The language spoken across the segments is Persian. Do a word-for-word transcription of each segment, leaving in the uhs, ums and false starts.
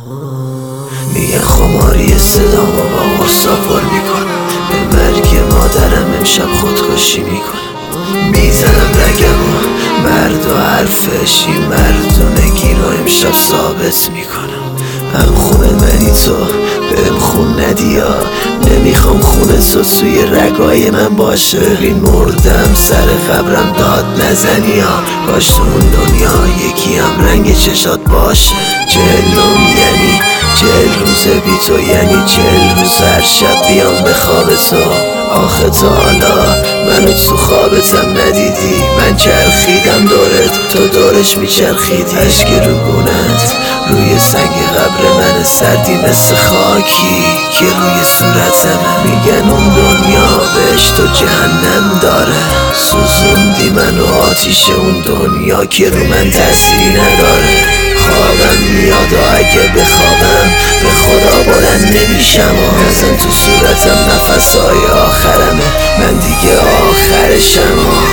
میگه خماری صدامو با غصه پر میکنم، به مرگ مادرم امشب خودکشی میکنم. میزنم رگمو مرد و حرفش این مردونگی رو امشب ثابت میکنم. هم خونه منی تو بهم خون ندیا، نمیخوام خونه تو توی رگای من باشه. ببین مردم سر قبرم داد نزنی ها، کاش تو اون دنیا یکی هم رنگ چشات باشه. چهلم یعنی چهل روز بی تو، یعنی چهل روز هر شب بیام به خواب تو. آخه تا حالا منو تو خوابتم ندیدی، من چرخیدم دورت تو دورش میچرخیدی. اشک رو گونت روی سنگ قبر من سردی مثل خاکی که روی صورتمه. میگن اون دنیا بهشت و جهنم داره، سوزوندی منو آتیش اون دنیا که رو من تأثیری نداره. خوابم میاد و اگه بخوابم به خدا بلند نمیشم و نزن تو صورتم نفسهای آخرمه، من دیگه آخرشم و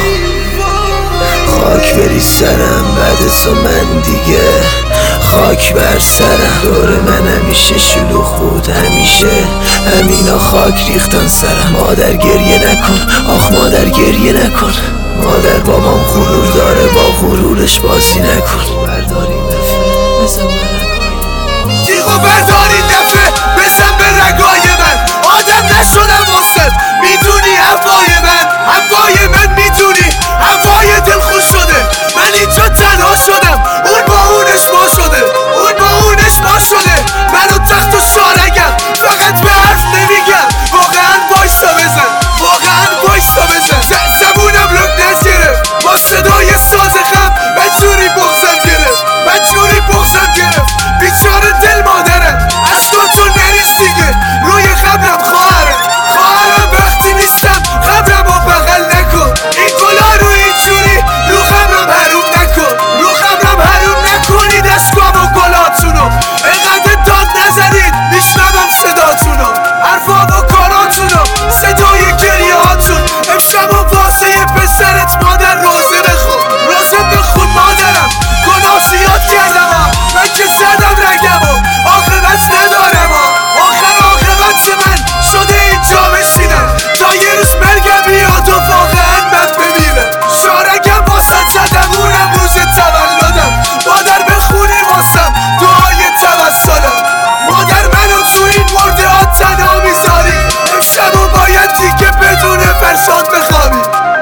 خاک بری سرم بعد تو من دیگه خاک بر سرم. دور من همیشه شلوغ بود، همیشه همینا خاک ریختن سرم. مادر گریه نکن، آخ مادر گریه نکن، مادر بابام غرور داره با غرورش بازی نکن. بردارین دفعه بزن به رگای جیغو بردارین دفعه بزن به رگای من. آدم نشدم واسد میدونی هوای من، هوای من میدونی هوای دلخوش شده. من اینجا تنها شدم، اون با اونش ما شده، اون با اونش ما شده. منو تخت و شارگم فقط به حرف نمیگم. واقعا وایسا بزن، واقعا وایسا بزن. زبونم لک نگرفت با صدای ساز خم، من جوری بغزم گرفت، من جوری بغزم گرفت. بیچاره دل مادرم اشکاتون نریز دیگه روی قبرم. خواهرم خواهرم وقتی نیستم قبرمو بغل نکن. این گلا رو اینجوری رو قبرم حروم نکن، رو قبرم حروم نکنید اشکام و گلاتونو. اینقدر داد نزنید میشنوم صداتونو، حرفا و کاراتونو، صدای گریه هاتون. امشب و واسه پسرت مادر روزه بخون، روزه بخون مادرم. گناه زیاد کردم ها، من که زدم رگمو عاقبت ندارم ها. آخر عاقبت من شده اینجا بشینم تا یه روز مرگم بیاد و واقعا من بمیرم. شارگم واسه زدم اونم روز تولدم، مادر بخونی واسم دعای توسلم. مادر منو تو این مرده ها تنها میذاری، امشبو باید دیگه بدون فرشاد بخوابی.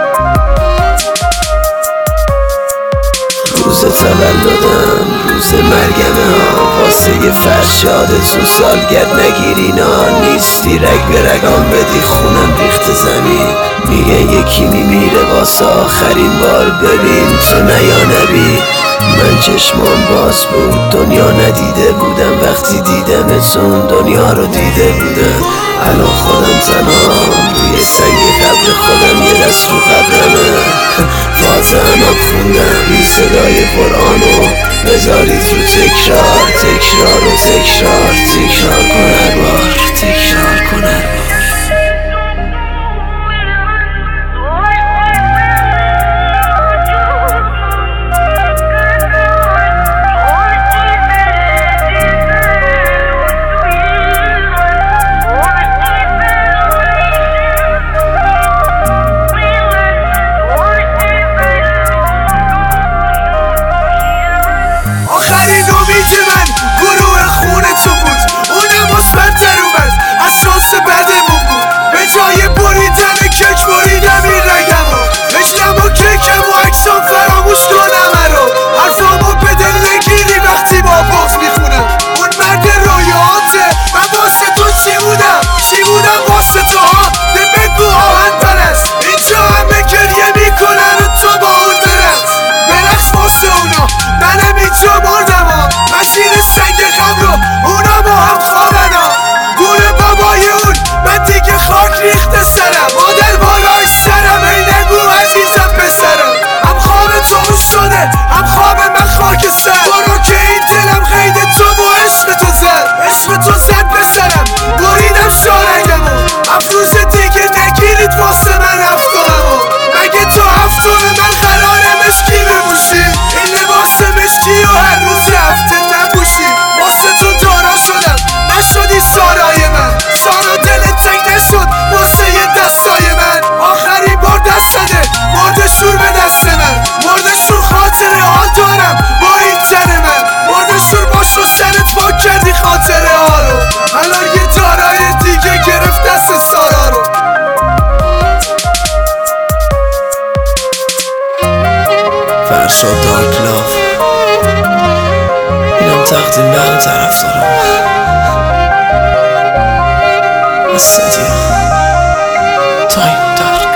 روز تولدم روز مرگمه ها، واسه یه فرشاد تو سالگرد نگیرینا. نیستی رگ به رگام بدی خونم ریخت زمین. میگن یکی میمیره واسه آخرین بار، ببین تو نیا نبی. من چشمام باز بود دنیا ندیده بودم، وقتی دیدمتون دنیا رو دیده بودم. الان خودم تنهام روی سنگ قبر خودم، یه دست رو قبرمه. فاتحه خوندم بی صدای قرآنو بذارید رو تکرار، تکرار و تکرار، تکرار کن هر بار، تکرار کن هر بار. آخرین امید من گروه خونه تو بود، اونم مثبت در اومد. تقدیم به طرف دارم استدیو تایم دارک.